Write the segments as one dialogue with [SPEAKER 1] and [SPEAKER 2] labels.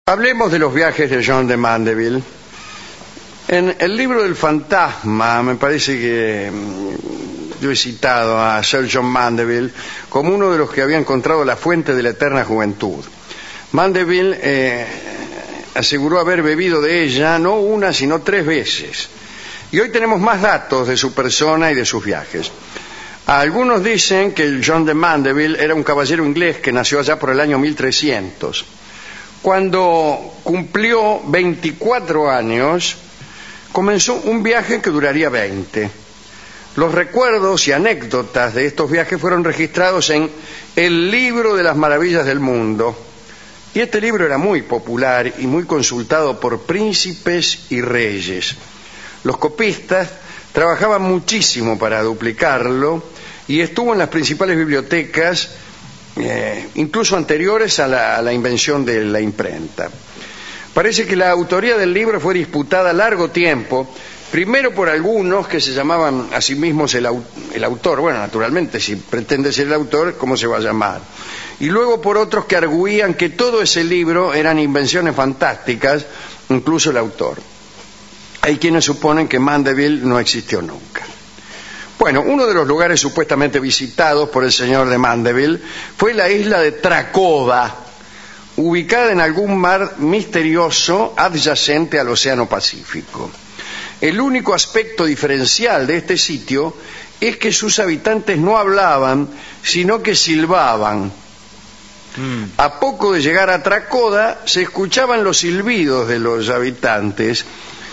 [SPEAKER 1] Hablemos de los viajes de John de Mandeville. En el libro del fantasma, me parece que yo he citado a Sir John Mandeville como uno de los que había encontrado la fuente de la eterna juventud. Mandeville aseguró haber bebido de ella no una, sino 3 veces. Y hoy tenemos más datos de su persona y de sus viajes. Algunos dicen que el John de Mandeville era un caballero inglés que nació allá por el año 1300. Cuando cumplió 24 años, comenzó un viaje que duraría 20. Los recuerdos y anécdotas de estos viajes fueron registrados en el Libro de las Maravillas del Mundo. Y este libro era muy popular y muy consultado por príncipes y reyes. Los copistas trabajaban muchísimo para duplicarlo y estuvo en las principales bibliotecas, incluso anteriores a la invención de la imprenta. Parece que la autoría del libro fue disputada largo tiempo, primero por algunos que se llamaban a sí mismos el autor. Bueno, naturalmente, si pretende ser el autor, ¿cómo se va a llamar? Y luego por otros que arguían que todo ese libro eran invenciones fantásticas, incluso el autor. Hay quienes suponen que Mandeville no existió nunca. Bueno, uno de los lugares supuestamente visitados por el señor de Mandeville fue la isla de Trakova, ubicada en algún mar misterioso adyacente al Océano Pacífico. El único aspecto diferencial de este sitio es que sus habitantes no hablaban, sino que silbaban. A poco de llegar a Trakova se escuchaban los silbidos de los habitantes.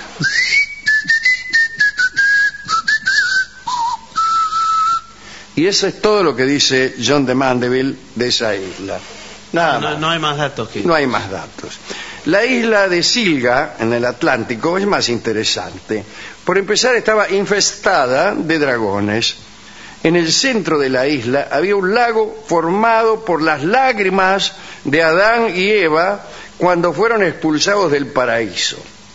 [SPEAKER 1] Y eso es todo lo que dice John de Mandeville de esa isla.
[SPEAKER 2] No hay más datos que...
[SPEAKER 1] No hay más datos. La isla de Silga, en el Atlántico, es más interesante. Por empezar, estaba infestada de dragones. En el centro de la isla había un lago formado por las lágrimas de Adán y Eva cuando fueron expulsados del paraíso.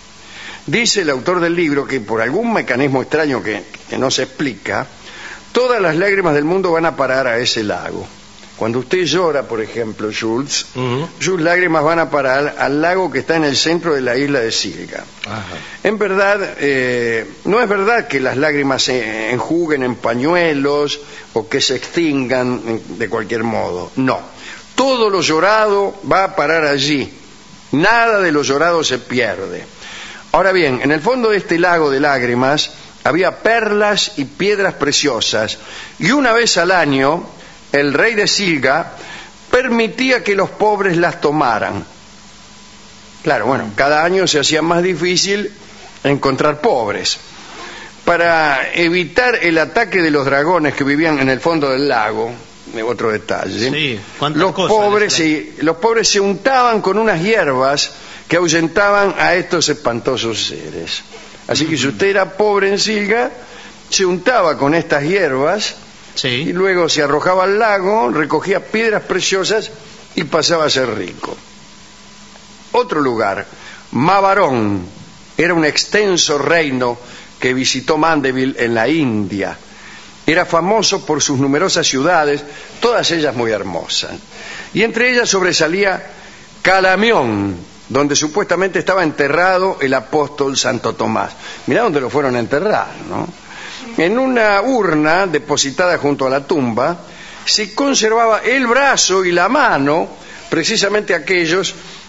[SPEAKER 1] Dice el autor del libro que por algún mecanismo extraño que no se explica, todas las lágrimas del mundo van a parar a ese lago. Cuando usted llora, por ejemplo, Schultz, sus lágrimas van a parar al lago que está en el centro de la isla de Silga. Ajá. En verdad, no es verdad que las lágrimas se enjuguen en pañuelos o que se extingan de cualquier modo. No. Todo lo llorado va a parar allí. Nada de lo llorado se pierde. Ahora bien, en el fondo de este lago de lágrimas había perlas y piedras preciosas, y una vez al año el rey de Silga permitía que los pobres las tomaran. Claro, bueno, cada año se hacía más difícil encontrar pobres. Para evitar el ataque de los dragones que vivían en el fondo del lago, otro detalle,
[SPEAKER 2] sí,
[SPEAKER 1] los pobres se untaban con unas hierbas que ahuyentaban a estos espantosos seres. Así que si usted era pobre en Silga, se untaba con estas hierbas, sí, y luego se arrojaba al lago, recogía piedras preciosas y pasaba a ser rico. Otro lugar, Mavarón, era un extenso reino que visitó Mandeville en la India. Era famoso por sus numerosas ciudades, todas ellas muy hermosas. Y entre ellas sobresalía Calamión, donde supuestamente estaba enterrado el apóstol Santo Tomás. Mirá dónde lo fueron a enterrar, ¿no? En una urna depositada junto a la tumba se conservaba el brazo y la mano, precisamente aquella,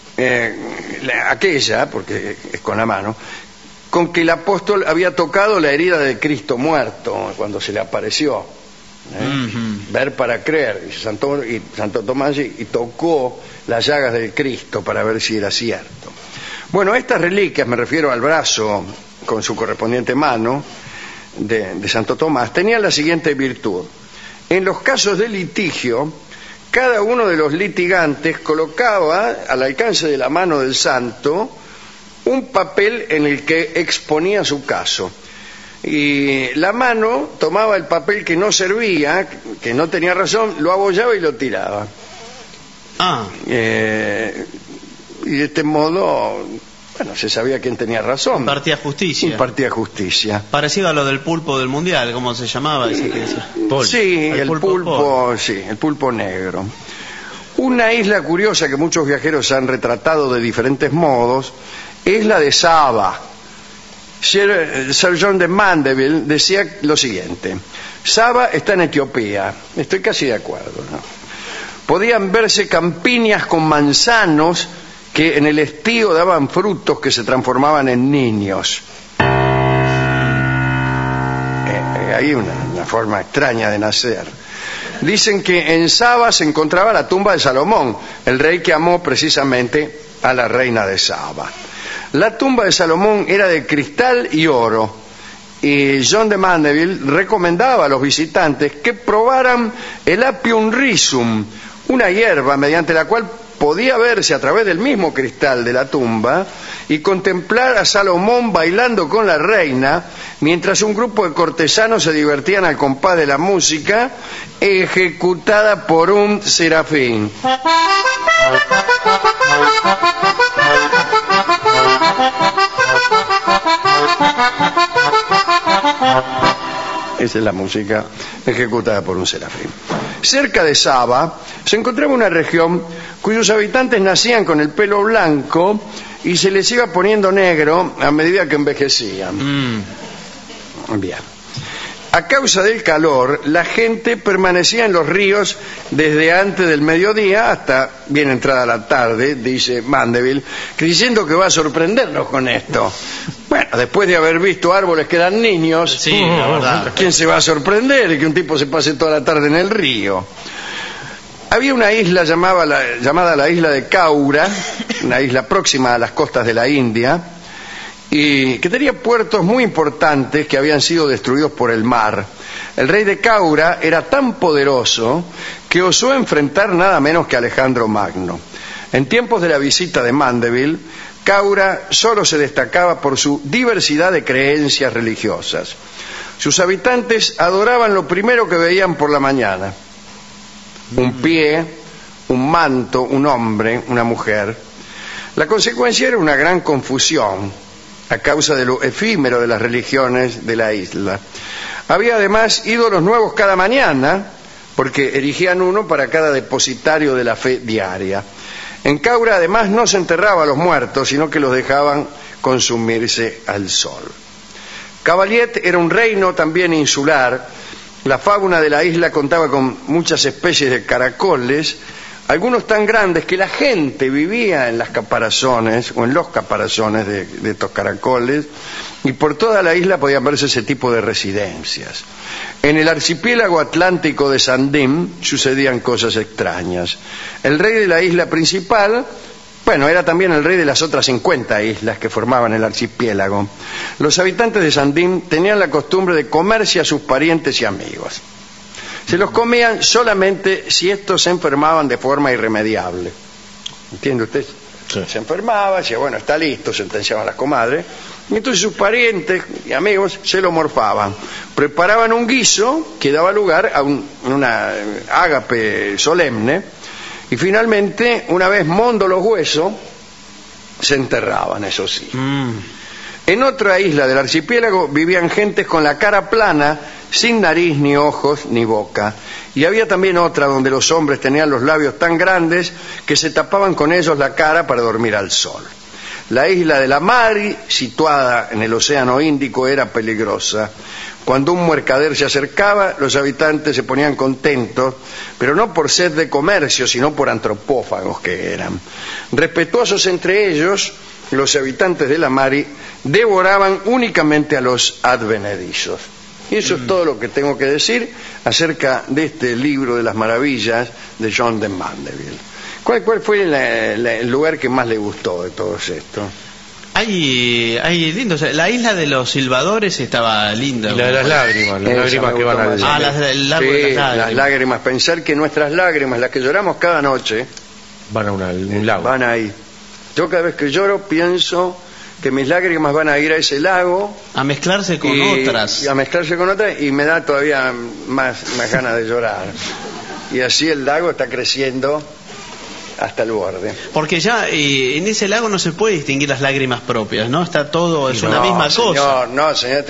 [SPEAKER 1] porque es con la mano, con que el apóstol había tocado la herida de Cristo muerto cuando se le apareció. Ver para creer. Santo Tomás y tocó las llagas del Cristo para ver si era cierto. Bueno, estas reliquias, me refiero al brazo con su correspondiente mano de Santo Tomás, tenían la siguiente virtud. En los casos de litigio, cada uno de los litigantes colocaba al alcance de la mano del santo un papel en el que exponía su caso. Y la mano tomaba el papel que no servía, que no tenía razón, lo abollaba y lo tiraba. Y de este modo, bueno, se sabía quién tenía razón.
[SPEAKER 2] Impartía justicia.
[SPEAKER 1] Impartía justicia.
[SPEAKER 2] Parecido a lo del pulpo del mundial, ¿cómo se llamaba?
[SPEAKER 1] Sí, el pulpo, sí, el pulpo negro. Una isla curiosa que muchos viajeros han retratado de diferentes modos es la de Saba. Sir John de Mandeville decía lo siguiente: Saba está en Etiopía. Estoy casi de acuerdo, ¿no? Podían verse campiñas con manzanos que en el estío daban frutos que se transformaban en niños. Hay una forma extraña de nacer. Dicen que en Saba se encontraba la tumba de Salomón, el rey que amó precisamente a la reina de Saba. La tumba de Salomón era de cristal y oro, y John de Mandeville recomendaba a los visitantes que probaran el Apium rhizum, una hierba mediante la cual podía verse a través del mismo cristal de la tumba y contemplar a Salomón bailando con la reina, mientras un grupo de cortesanos se divertían al compás de la música ejecutada por un serafín. Esa es la música ejecutada por un serafín. Cerca de Saba se encontraba una región cuyos habitantes nacían con el pelo blanco y se les iba poniendo negro a medida que envejecían. Bien. A causa del calor, la gente permanecía en los ríos desde antes del mediodía hasta bien entrada la tarde, dice Mandeville, creyendo que va a sorprendernos con esto. Bueno, después de haber visto árboles que eran niños,
[SPEAKER 2] sí, la verdad,
[SPEAKER 1] ¿quién se va a sorprender de que un tipo se pase toda la tarde en el río? Había una isla llamada la isla de Caura, una isla próxima a las costas de la India, y que tenía puertos muy importantes que habían sido destruidos por el mar. El rey de Caura era tan poderoso que osó enfrentar nada menos que a Alejandro Magno. En tiempos de la visita de Mandeville, Caura solo se destacaba por su diversidad de creencias religiosas. Sus habitantes adoraban lo primero que veían por la mañana: un pie, un manto, un hombre, una mujer. La consecuencia era una gran confusión a causa de lo efímero de las religiones de la isla. Había además ídolos nuevos cada mañana, porque erigían uno para cada depositario de la fe diaria. En Caura además no se enterraba a los muertos, sino que los dejaban consumirse al sol. Cavaliet era un reino también insular. La fauna de la isla contaba con muchas especies de caracoles, algunos tan grandes que la gente vivía en las caparazones o en los caparazones de estos caracoles, y por toda la isla podían verse ese tipo de residencias. En el archipiélago atlántico de Sandim sucedían cosas extrañas. El rey de la isla principal, era también el rey de las otras 50 islas que formaban el archipiélago. Los habitantes de Sandim tenían la costumbre de comerse a sus parientes y amigos. Se los comían solamente si estos se enfermaban de forma irremediable. ¿Entiende usted? Sí. Se enfermaba, decía, bueno, está listo, sentenciaban las comadres, y entonces sus parientes y amigos se lo morfaban. Preparaban un guiso que daba lugar a una ágape solemne, y finalmente, una vez mondo los huesos, se enterraban, eso sí. En otra isla del archipiélago vivían gentes con la cara plana, sin nariz, ni ojos, ni boca. Y había también otra donde los hombres tenían los labios tan grandes que se tapaban con ellos la cara para dormir al sol. La isla de la Mari, situada en el Océano Índico, era peligrosa. Cuando un mercader se acercaba, los habitantes se ponían contentos, pero no por sed de comercio, sino por antropófagos que eran. Respetuosos entre ellos, los habitantes de la Mari devoraban únicamente a los advenedizos. Y eso es todo lo que tengo que decir acerca de este libro de las maravillas de John de Mandeville. ¿Cuál fue el lugar que más le gustó de todos estos?
[SPEAKER 2] Hay lindos. La isla de los silbadores estaba linda.
[SPEAKER 3] Y la de las lágrimas que van a
[SPEAKER 1] las lágrimas. Pensar que nuestras lágrimas, las que lloramos cada noche,
[SPEAKER 3] van a un lago.
[SPEAKER 1] Van ahí. Yo cada vez que lloro pienso que mis lágrimas van a ir a ese lago
[SPEAKER 2] a mezclarse con otras.
[SPEAKER 1] Y a mezclarse con otras, y me da todavía más ganas de llorar. Y así el lago está creciendo hasta el borde.
[SPEAKER 2] Porque ya en ese lago no se puede distinguir las lágrimas propias, ¿no? Está todo, es una misma cosa.
[SPEAKER 1] No, señor,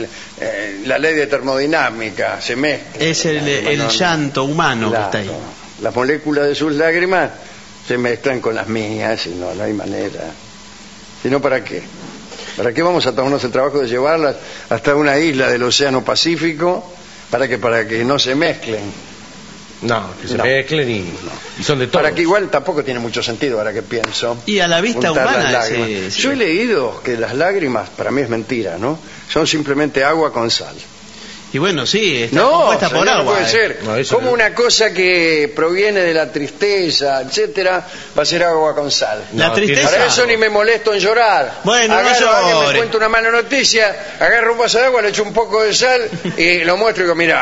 [SPEAKER 1] la ley de termodinámica se mezcla.
[SPEAKER 2] Es el llanto humano,
[SPEAKER 1] claro,
[SPEAKER 2] que está ahí.
[SPEAKER 1] Las moléculas de sus lágrimas se mezclan con las mías y no hay manera. Si no, ¿para qué? ¿Para qué vamos a tomarnos el trabajo de llevarlas hasta una isla del Océano Pacífico para que no se mezclen?
[SPEAKER 3] No, que se mezclen y son de todos.
[SPEAKER 1] Para que igual tampoco tiene mucho sentido ahora que pienso.
[SPEAKER 2] Y a la vista humana
[SPEAKER 1] Yo he leído que las lágrimas, para mí es mentira, ¿no? Son simplemente agua con sal.
[SPEAKER 2] Y bueno, sí, está compuesta por agua.
[SPEAKER 1] No puede ser.
[SPEAKER 3] No,
[SPEAKER 1] como una cosa que proviene de la tristeza, etcétera, va a ser agua con sal.
[SPEAKER 2] La tristeza.
[SPEAKER 1] Para eso ni me molesto en llorar.
[SPEAKER 2] Bueno,
[SPEAKER 1] agarro
[SPEAKER 2] no
[SPEAKER 1] a alguien,
[SPEAKER 2] llore.
[SPEAKER 1] me cuento una mala noticia, agarro un vaso de agua, le echo un poco de sal y lo muestro y digo, mirá.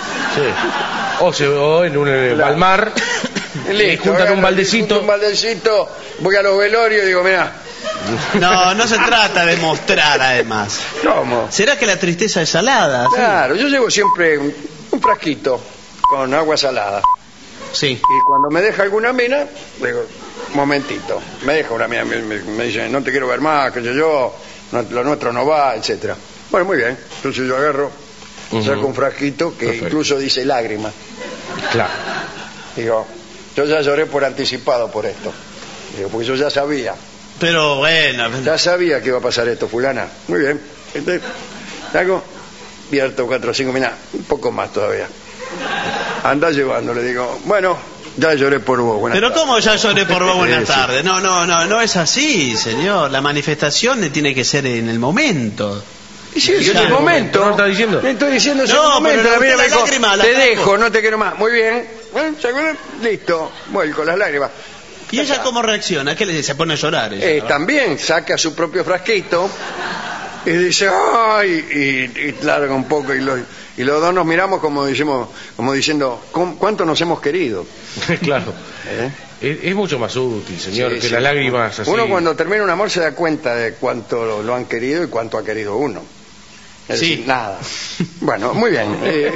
[SPEAKER 3] Sí. O en al mar,
[SPEAKER 1] Listo,
[SPEAKER 3] juntan un baldecito.
[SPEAKER 1] Voy a los velorios y digo, mirá.
[SPEAKER 2] No se trata de mostrar, además.
[SPEAKER 1] ¿Cómo?
[SPEAKER 2] ¿Será que la tristeza es salada?
[SPEAKER 1] Claro, yo llevo siempre un frasquito con agua salada.
[SPEAKER 2] Sí.
[SPEAKER 1] Y cuando me deja alguna mina, digo, momentito, me deja una mina, me dice, no te quiero ver más, que yo, lo nuestro no va, etcétera. Bueno, muy bien, entonces yo agarro, saco un frasquito que incluso dice lágrima.
[SPEAKER 3] Claro.
[SPEAKER 1] Digo, yo ya lloré por anticipado por esto. Digo, porque yo ya sabía.
[SPEAKER 2] Pero bueno.
[SPEAKER 1] Ya sabía que iba a pasar esto, fulana. Muy bien. Entonces, saco, vierto 4 o 5 minas, un poco más todavía. Anda llevando, le digo, bueno, ya lloré por vos. Buenas
[SPEAKER 2] Pero
[SPEAKER 1] tardes.
[SPEAKER 2] ¿cómo ya lloré por vos? Buenas
[SPEAKER 1] Sí.
[SPEAKER 2] tardes. No es así, señor. La manifestación tiene que ser en el momento.
[SPEAKER 1] Y si es en el momento.
[SPEAKER 3] ¿No está diciendo?
[SPEAKER 1] Le estoy diciendo es en
[SPEAKER 2] No,
[SPEAKER 1] el momento.
[SPEAKER 2] pero
[SPEAKER 1] La mina
[SPEAKER 2] la
[SPEAKER 1] me dijo,
[SPEAKER 2] lágrima, la
[SPEAKER 1] te
[SPEAKER 2] saco.
[SPEAKER 1] dejo, no te quiero más. Muy bien. Listo. Vuelco las lágrimas.
[SPEAKER 2] ¿Y ella cómo reacciona? ¿Qué le dice? Se pone a llorar. Ella, ¿verdad?
[SPEAKER 1] También saca su propio frasquito y dice, ay, y larga un poco y los dos nos miramos como diciendo, ¿cuánto nos hemos querido?
[SPEAKER 3] Claro. Es mucho más útil, señor,
[SPEAKER 1] Sí,
[SPEAKER 3] que
[SPEAKER 1] sí.
[SPEAKER 3] las lágrimas así.
[SPEAKER 1] Uno cuando termina un amor se da cuenta de cuánto lo han querido y cuánto ha querido uno. Es
[SPEAKER 2] Sí.
[SPEAKER 1] decir, nada. Bueno, muy bien.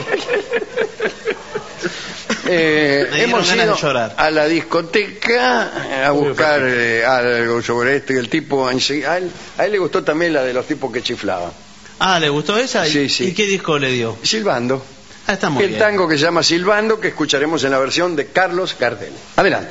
[SPEAKER 1] Hemos
[SPEAKER 2] ganas de
[SPEAKER 1] ido
[SPEAKER 2] llorar.
[SPEAKER 1] a la discoteca a buscar algo sobre esto y el tipo, a él le gustó también la de los tipos que chiflaban.
[SPEAKER 2] Ah, ¿le gustó esa?
[SPEAKER 1] Sí, sí.
[SPEAKER 2] ¿Y qué disco le dio?
[SPEAKER 1] Silbando.
[SPEAKER 2] Ah, está muy
[SPEAKER 1] El
[SPEAKER 2] bien.
[SPEAKER 1] tango que se llama Silbando, que escucharemos en la versión de Carlos Gardel. Adelante.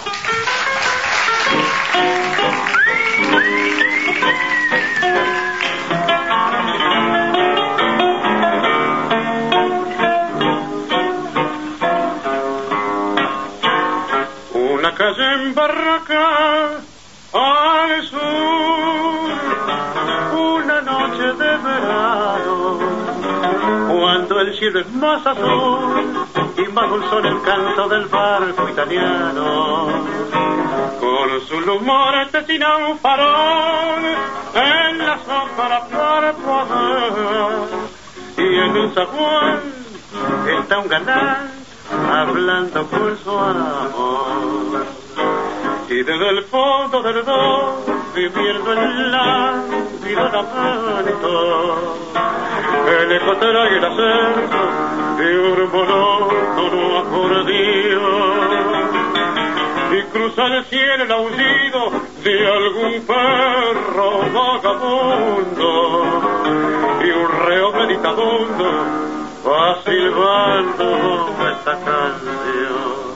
[SPEAKER 4] Una calle en Barraca al sur, una noche de verano, cuando el cielo es más azul y más dulzón el canto del barco italiano, con su lumor destina un farol en la sombra parpadea, y en un zaguán está un galán hablando por su amor, y desde el fondo del dos viviendo en lánguido lamento el eco trae el acento de un monótono acordeón y cruza el cielo el aullido de algún perro vagabundo y un reo meditabundo va silbando esta canción.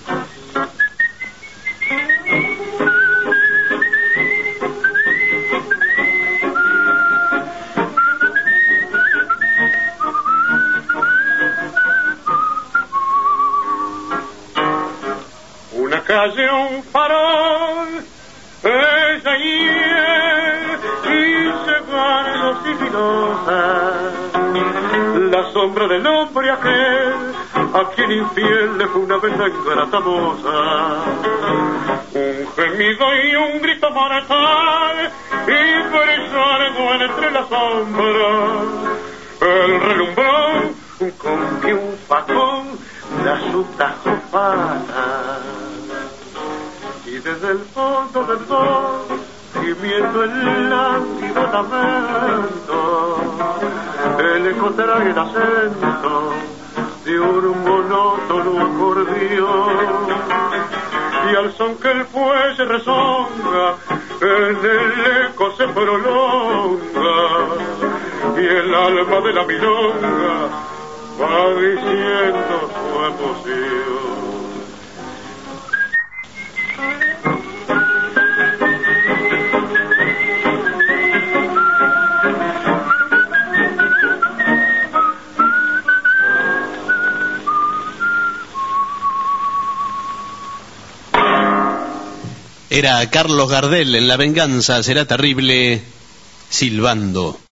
[SPEAKER 4] Una calle, un farol, ella y él, y se van los sigilosa la sombra del hombre aquel, a quien infiel le fue una vez la ingrata moza. Un gemido y un grito mortal, y brillando entre las sombras, el relumbrón, con que un facón da su tajo fatal. Y desde el fondo del sol, gimiendo el lánguido lamento, el eco trae el acento de un monótono acordeón, y al son que el fuelle rezonga, en el eco se prolonga, y el alma de la milonga va diciendo su emoción.
[SPEAKER 2] Era Carlos Gardel en La venganza será terrible, silbando.